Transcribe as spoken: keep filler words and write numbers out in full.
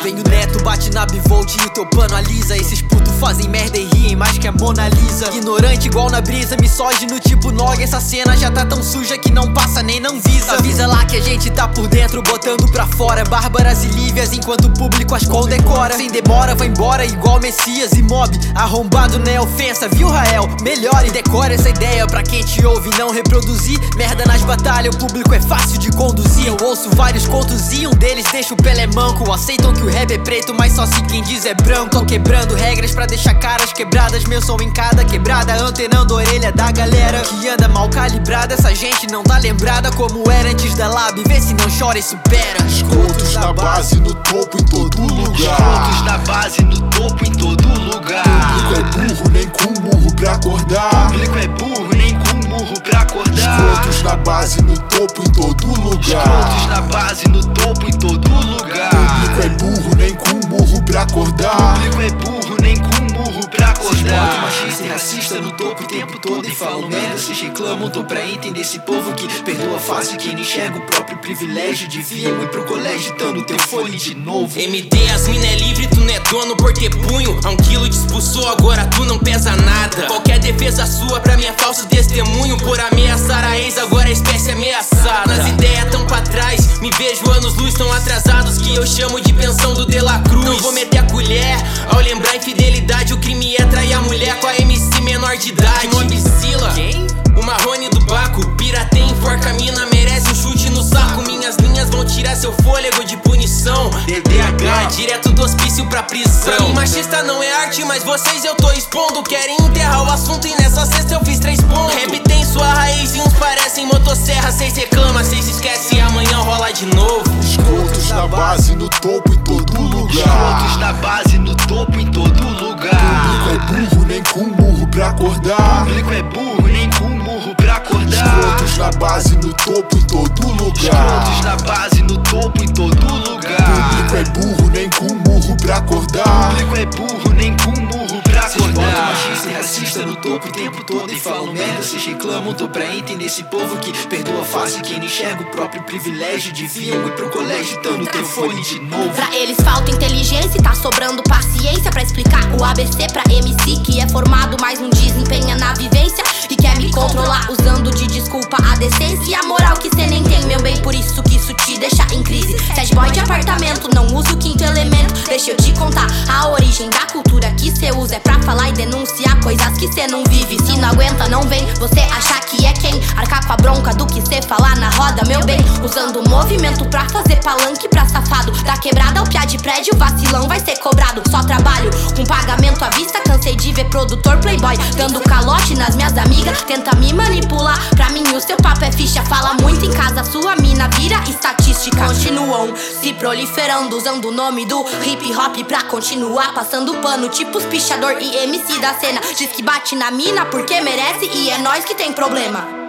Vem o Neto, bate na bivolt e o teu pano alisa. Esses putos fazem merda e riem mais que a Mona Lisa. Ignorante igual na brisa, misógino tipo Nog. Essa cena já tá tão suja que não passa nem não visa. Avisa lá que a gente tá por dentro, botando pra fora Bárbaras e Lívias, enquanto o público as condecora. Sem demora, vai embora igual Messias e Mob. Arrombado não é ofensa, viu Rael? Melhore, decora essa ideia pra quem te ouve não reproduzir. Merda nas batalhas, o público é fácil de conduzir. Eu ouço vários contos e um deles deixa o Pelé manco. Aceitam que o rap é preto, mas só se quem diz é branco. Tô quebrando regras pra deixar caras quebradas. Meu som em cada quebrada, antenando a orelha da galera que anda mal calibrada. Essa gente não tá lembrada como era antes da lab. Vê se não chora e supera. Escrotos na base, no topo, em todo lugar. Escrotos na base, no topo, em todo lugar. Público é burro, nem com burro pra acordar. Público é burro, nem com burro pra acordar. Escrotos na base, no topo, em todo lugar. Escrotos na base, no topo, em todo lugar. Público é burro, nem com burro pra acordar. Público é burro, nem com burro pra acordar. Machista e racista no topo o tempo todo e falam merda. Vocês reclamam, tô pra entender esse povo que perdoa fácil quem não enxerga o próprio privilégio. Deviam ir pro colégio, tão no teu fone de novo. M D, as mina é livre, tu não é dono por ter punho. A um quilo te expulsou, agora tu não pesa nada. Qualquer defesa sua pra mim é falso testemunho. Por ameaçar a ex, agora a espécie ameaçada. As ideias tão pra trás, me vejo anos luz tão atrasados que eu chamo de pensão do De La Cruz. Não vou meter a colher ao lembrar infidelidade. O crime é trair a mulher com a M C menor de idade. Mobicila, quem? O Marrone do Baco, pirateia, enforca a mina, merece um chute no saco. Minhas linhas vão tirar seu fôlego de punição. D D H, direto do hospício pra prisão. Pra mim machista não é arte, mas vocês eu tô expondo. Querem enterrar o assunto e nessa cesta eu fiz três pontos. Rap tem sua raiz e uns parecem motosserra. Cês reclamam, cês esquecem e amanhã rola de novo. Escrotos na base, no topo, em todo lugar. Escrotos na base, no topo, em todo lugar. Público é burro, nem com burro pra acordar. Público é burro, nem com burro pra acordar. Escrotos na base, no topo, em todo lugar. Escrotos na base, no topo, em todo lugar. Público é burro, nem com burro pra acordar. Público é burro, nem com burro pra acordar. Machista e racista no topo o tempo todo e falam merda. Vocês reclamam, tô pra entender esse povo que perdoa fácil quem não enxerga o próprio privilégio. Deviam ir pro colégio, tão no teu fone de novo. Pra eles falta inteligência e tá sobrando paciência pra explicar o A B C pra M C que é formado, mas não desempenha na vivência e quer me controlar usando de desculpa a decência e a moral que cê nem tem, meu bem, por isso que isso te deixa em crise. Sad boy de apartamento, não usa o quinto elemento. Deixa eu te contar, a origem da cultura que cê usa é pra falar e denunciar coisas que cê não vive. Se não aguenta, não vem você achar que é quem arcar com a bronca do que cê falar na roda, meu bem. Usando o movimento pra fazer palanque pra safado. Da quebrada ao piá de prédio, vacilão vai ser cobrado. Só trabalho com pagamento à vista, cansei de ver produtor playboy dando calote nas minhas amigas, tenta me manipular. Pra mim o seu papo é ficha, fala muito em casa, sua mina vira estatística. Continuam se proliferando, usando o nome do hip hop pra continuar passando pano, tipo os pichador e M C da cena. Diz que bate na mina porque merece e é nós que tem problema.